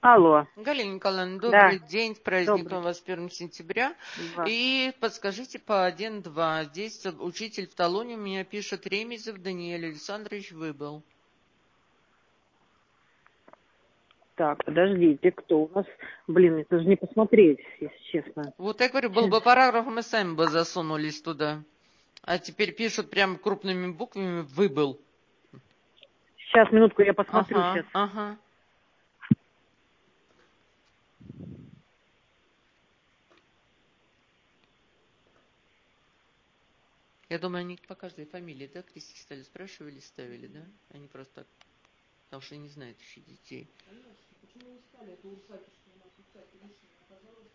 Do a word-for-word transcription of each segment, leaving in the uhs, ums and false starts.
Алло. Галина Николаевна, добрый Да, день, с праздником добрый. вас первого сентября. Да. И подскажите по один-два. Здесь учитель в талоне у меня пишет: Ремезов Даниил Александрович выбыл. Так, подождите, кто у нас? Блин, это же не посмотреть, если честно. Вот я говорю, был бы параграф, мы сами бы засунулись туда. А теперь пишут прям крупными буквами: выбыл. Сейчас, минутку, я посмотрю Ага, сейчас. ага. Я думаю, они по каждой фамилии, да, крестики стали спрашивали, ставили, да? Они просто так, потому что не знают еще детей. Почему не стали? Это Урсаки, что у нас Урсаки лишним оказалось.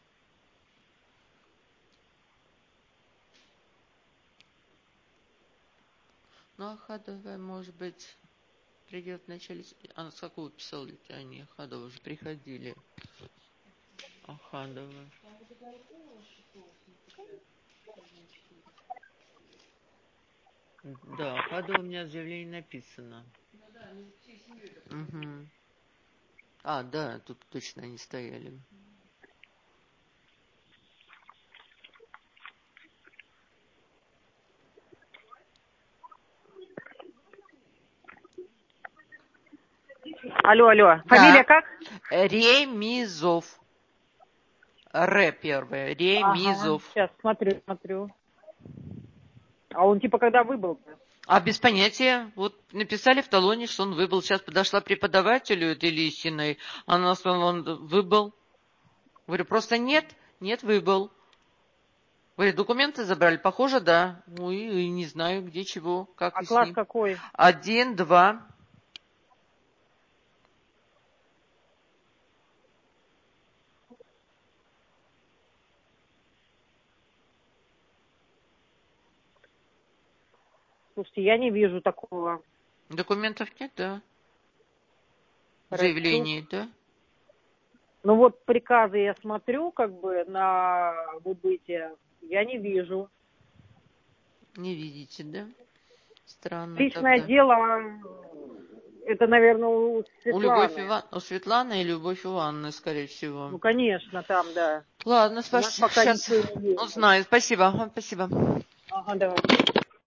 Ну, Ахадова, может быть, придет в начале... А с какого писали-то они? Ахадова уже приходили. Ахадова. Там вот это Алкова шестого сентября. Да, Ахадова у меня в заявлении написано. Ну да, они всей семьей так. Угу. А, да, тут точно они стояли. Алло, алло. Фамилия Да. как? Ремизов. Р первое. Ага, Ремизов. сейчас смотрю, смотрю. А он типа когда выбыл-то? А без понятия. Вот написали в талоне, что он выбыл. Сейчас подошла преподавателю этой Лисиной. Она сказала, он выбыл. Говорю, просто нет, нет, выбыл. Говорю, документы забрали? Похоже, да. Ну и, и не знаю, где, чего, как А и с класс ним. какой? Один, два. Слушайте, я не вижу такого. Документов нет, да. В Райчук. заявлении, да. Ну вот приказы я смотрю, как бы, на выбытие. Я не вижу. Не видите, да? Странно Личное тогда. дело, это, наверное, у У Любовь Светланы. Иван... у Светланы и Любовь Ивановны, скорее всего. Ну, конечно, там, да. Ладно, У нас спасибо. пока Сейчас ничего не есть. узнаю. Спасибо. Ага, спасибо. Ага, давай.